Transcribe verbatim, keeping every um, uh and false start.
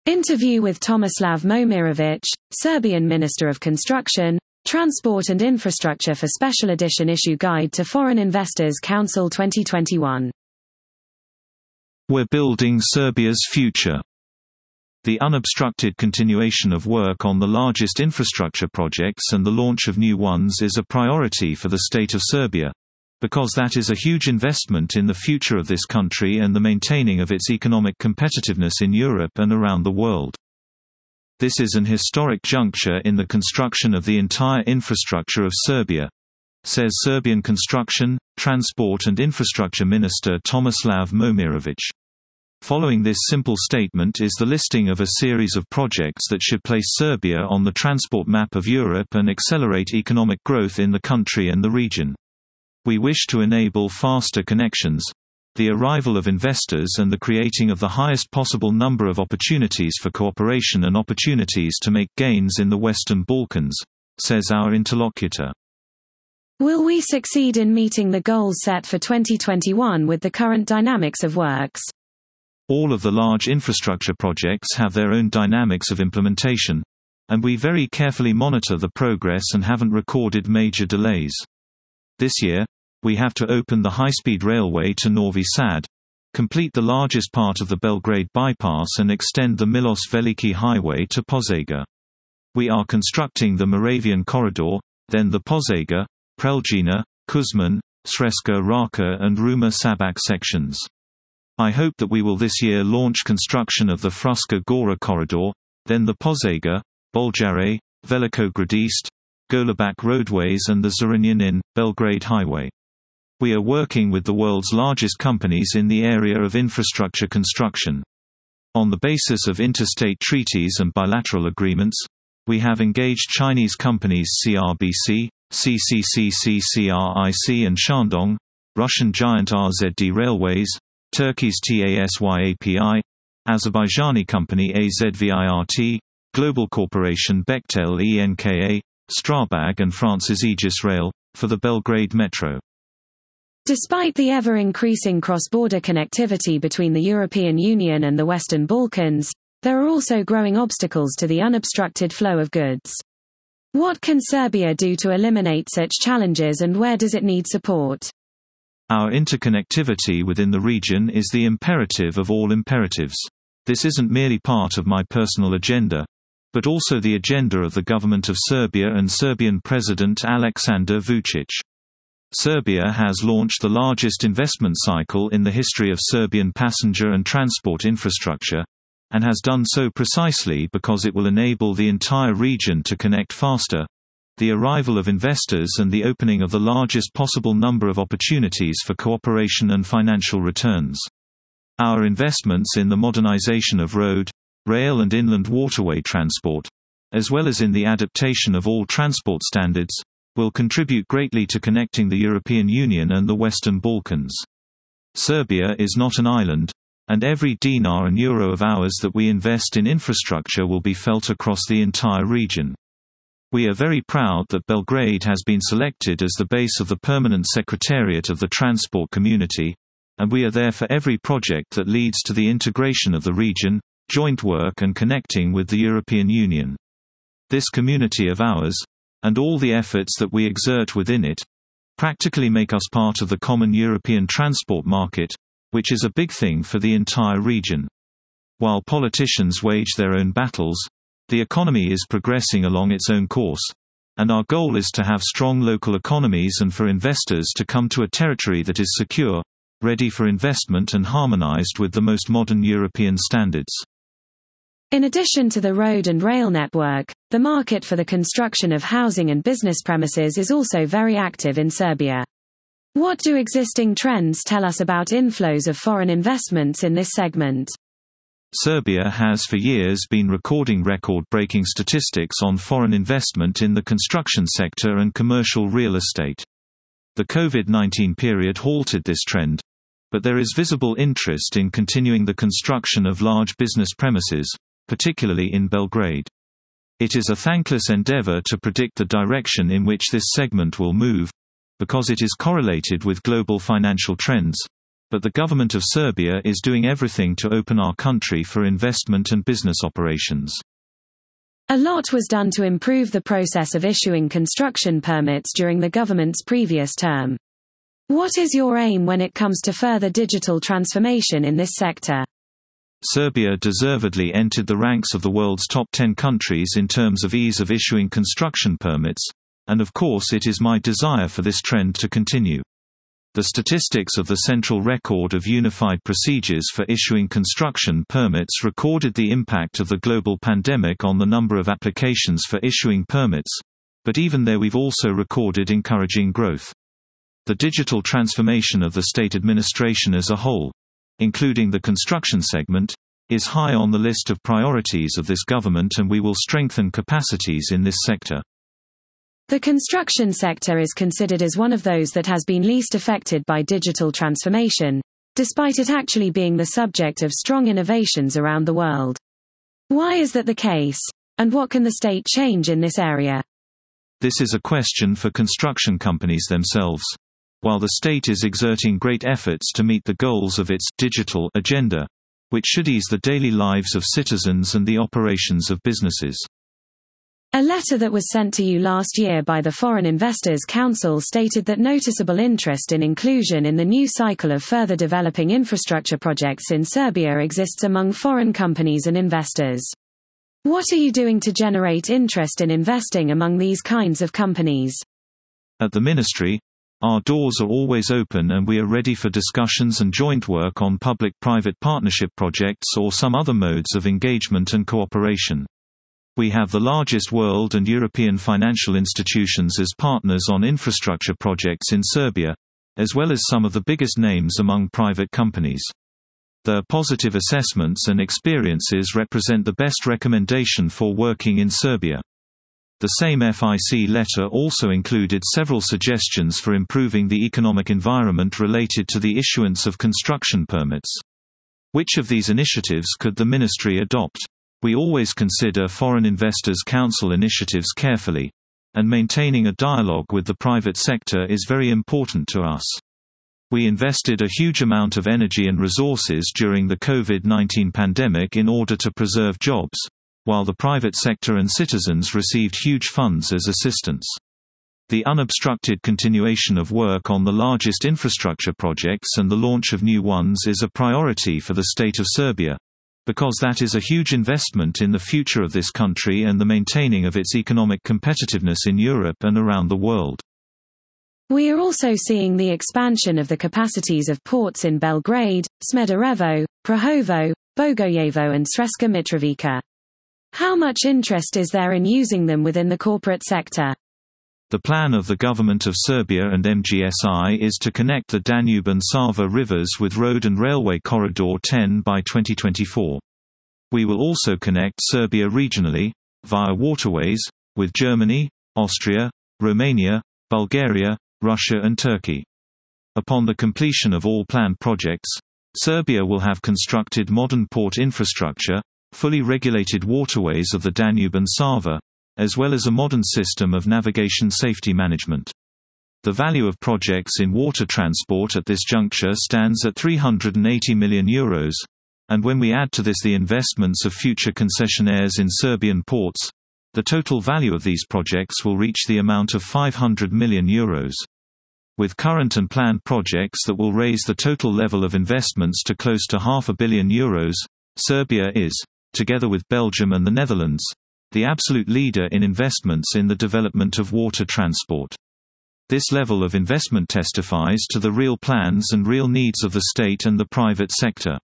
Interview with Tomislav Momirovic, Serbian Minister of Construction, Transport and Infrastructure for Special Edition Issue Guide to Foreign Investors Council twenty twenty-one. We're building Serbia's future. The unobstructed continuation of work on the largest infrastructure projects and the launch of new ones is a priority for the state of Serbia, because that is a huge investment in the future of this country and the maintaining of its economic competitiveness in Europe and around the world. This is an historic juncture in the construction of the entire infrastructure of Serbia, says Serbian Construction, Transport and Infrastructure Minister Tomislav Momirovic. Following this simple statement is the listing of a series of projects that should place Serbia on the transport map of Europe and accelerate economic growth in the country and the region. We wish to enable faster connections, the arrival of investors and the creating of the highest possible number of opportunities for cooperation and opportunities to make gains in the Western Balkans, says our interlocutor. Will we succeed in meeting the goals set for twenty twenty-one with the current dynamics of works? All of the large infrastructure projects have their own dynamics of implementation, and we very carefully monitor the progress and haven't recorded major delays. This year, we have to open the high-speed railway to Novi Sad, complete the largest part of the Belgrade bypass and extend the Milos Veliki highway to Požega. We are constructing the Moravian corridor, then the Požega, Preljina, Kuzman, Sremska Rača and Ruma-Šabac sections. I hope that we will this year launch construction of the Fruška Gora corridor, then the Požega, Boljare, Veliko Gradište, Golubac roadways and the Zrenjanin, Belgrade highway. We are working with the world's largest companies in the area of infrastructure construction. On the basis of interstate treaties and bilateral agreements, we have engaged Chinese companies C R B C, C C C C C R I C and Shandong, Russian giant R Z D Railways, Turkey's TASYAPI, Azerbaijani company A Z V I R T, global corporation Bechtel E N K A, Strabag and France's Aegis Rail, for the Belgrade Metro. Despite the ever-increasing cross-border connectivity between the European Union and the Western Balkans, there are also growing obstacles to the unobstructed flow of goods. What can Serbia do to eliminate such challenges and where does it need support? Our interconnectivity within the region is the imperative of all imperatives. This isn't merely part of my personal agenda, but also the agenda of the government of Serbia and Serbian President Aleksandar Vučić. Serbia has launched the largest investment cycle in the history of Serbian passenger and transport infrastructure, and has done so precisely because it will enable the entire region to connect faster, the arrival of investors and the opening of the largest possible number of opportunities for cooperation and financial returns. Our investments in the modernization of road, rail and inland waterway transport, as well as in the adaptation of all transport standards, will contribute greatly to connecting the European Union and the Western Balkans. Serbia is not an island, and every dinar and euro of ours that we invest in infrastructure will be felt across the entire region. We are very proud that Belgrade has been selected as the base of the permanent secretariat of the transport community, and we are there for every project that leads to the integration of the region, joint work and connecting with the European Union. This community of ours, and all the efforts that we exert within it, practically make us part of the common European transport market, which is a big thing for the entire region. While politicians wage their own battles, the economy is progressing along its own course, and our goal is to have strong local economies and for investors to come to a territory that is secure, ready for investment and harmonized with the most modern European standards. In addition to the road and rail network, the market for the construction of housing and business premises is also very active in Serbia. What do existing trends tell us about inflows of foreign investments in this segment? Serbia has for years been recording record-breaking statistics on foreign investment in the construction sector and commercial real estate. The COVID nineteen period halted this trend, but there is visible interest in continuing the construction of large business premises, particularly in Belgrade. It is a thankless endeavor to predict the direction in which this segment will move, because it is correlated with global financial trends, but the government of Serbia is doing everything to open our country for investment and business operations. A lot was done to improve the process of issuing construction permits during the government's previous term. What is your aim when it comes to further digital transformation in this sector? Serbia deservedly entered the ranks of the world's top ten countries in terms of ease of issuing construction permits, and of course it is my desire for this trend to continue. The statistics of the Central Record of Unified Procedures for Issuing Construction Permits recorded the impact of the global pandemic on the number of applications for issuing permits, but even there we've also recorded encouraging growth. The digital transformation of the state administration as a whole, including the construction segment, is high on the list of priorities of this government, and we will strengthen capacities in this sector. The construction sector is considered as one of those that has been least affected by digital transformation, despite it actually being the subject of strong innovations around the world. Why is that the case? And what can the state change in this area? This is a question for construction companies themselves. While the state is exerting great efforts to meet the goals of its digital agenda, which should ease the daily lives of citizens and the operations of businesses. A letter that was sent to you last year by the Foreign Investors Council stated that noticeable interest in inclusion in the new cycle of further developing infrastructure projects in Serbia exists among foreign companies and investors. What are you doing to generate interest in investing among these kinds of companies? At the Ministry, our doors are always open and we are ready for discussions and joint work on public-private partnership projects or some other modes of engagement and cooperation. We have the largest world and European financial institutions as partners on infrastructure projects in Serbia, as well as some of the biggest names among private companies. Their positive assessments and experiences represent the best recommendation for working in Serbia. The same F I C letter also included several suggestions for improving the economic environment related to the issuance of construction permits. Which of these initiatives could the Ministry adopt? We always consider Foreign Investors Council initiatives carefully, and maintaining a dialogue with the private sector is very important to us. We invested a huge amount of energy and resources during the COVID nineteen pandemic in order to preserve jobs, while the private sector and citizens received huge funds as assistance. The unobstructed continuation of work on the largest infrastructure projects and the launch of new ones is a priority for the state of Serbia, because that is a huge investment in the future of this country and the maintaining of its economic competitiveness in Europe and around the world. We are also seeing the expansion of the capacities of ports in Belgrade, Smederevo, Prahovo, Bogojevo and Sremska Mitrovica. How much interest is there in using them within the corporate sector? The plan of the government of Serbia and M G S I is to connect the Danube and Sava rivers with road and railway corridor ten by twenty twenty-four. We will also connect Serbia regionally, via waterways, with Germany, Austria, Romania, Bulgaria, Russia and Turkey. Upon the completion of all planned projects, Serbia will have constructed modern port infrastructure, fully regulated waterways of the Danube and Sava, as well as a modern system of navigation safety management. The value of projects in water transport at this juncture stands at three hundred eighty million euros, and when we add to this the investments of future concessionaires in Serbian ports, the total value of these projects will reach the amount of five hundred million euros. With current and planned projects that will raise the total level of investments to close to half a billion euros, Serbia is, together with Belgium and the Netherlands, the absolute leader in investments in the development of water transport. This level of investment testifies to the real plans and real needs of the state and the private sector.